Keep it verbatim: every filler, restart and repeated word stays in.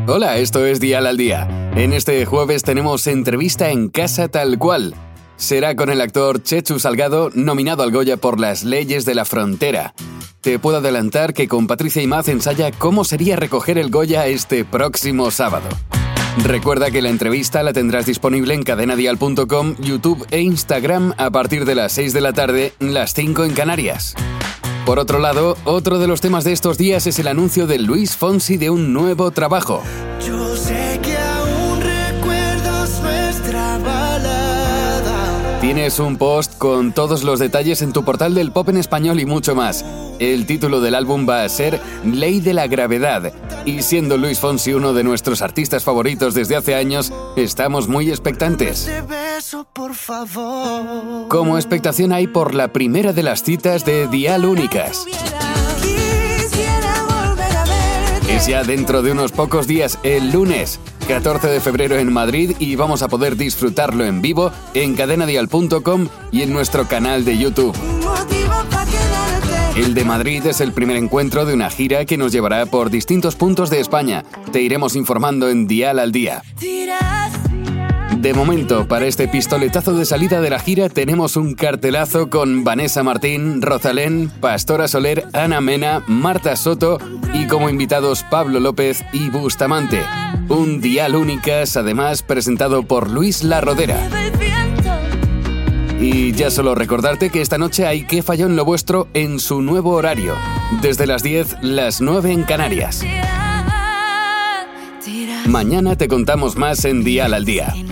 Hola, esto es Dial al Día. En este jueves tenemos entrevista en Casa Tal Cual. Será con el actor Chechu Salgado, nominado al Goya por Las leyes de la frontera. Te puedo adelantar que con Patricia Imaz ensaya cómo sería recoger el Goya este próximo sábado. Recuerda que la entrevista la tendrás disponible en cadena dial punto com, YouTube e Instagram a partir de las seis de la tarde, las cinco en Canarias. Por otro lado, otro de los temas de estos días es el anuncio de Luis Fonsi de un nuevo trabajo. Yo sé que aún recuerdas nuestra balada. Tienes un post con todos los detalles en tu portal del pop en español y mucho más. El título del álbum va a ser Ley de la Gravedad. Y siendo Luis Fonsi uno de nuestros artistas favoritos desde hace años, estamos muy expectantes. Como expectación hay por la primera de las citas de Dial Únicas. Es ya dentro de unos pocos días, el lunes catorce de febrero en Madrid, y vamos a poder disfrutarlo en vivo en cadena dial punto com y en nuestro canal de YouTube. El de Madrid es el primer encuentro de una gira que nos llevará por distintos puntos de España. Te iremos informando en Dial al Día. De momento, para este pistoletazo de salida de la gira tenemos un cartelazo con Vanessa Martín, Rosalén, Pastora Soler, Ana Mena, Marta Soto y como invitados Pablo López y Bustamante. Un Dial Únicas, además presentado por Luis La Rodera. Y ya solo recordarte que esta noche hay Que Falló en lo Vuestro en su nuevo horario. Desde las diez, las nueve en Canarias. Mañana te contamos más en Dial al Día.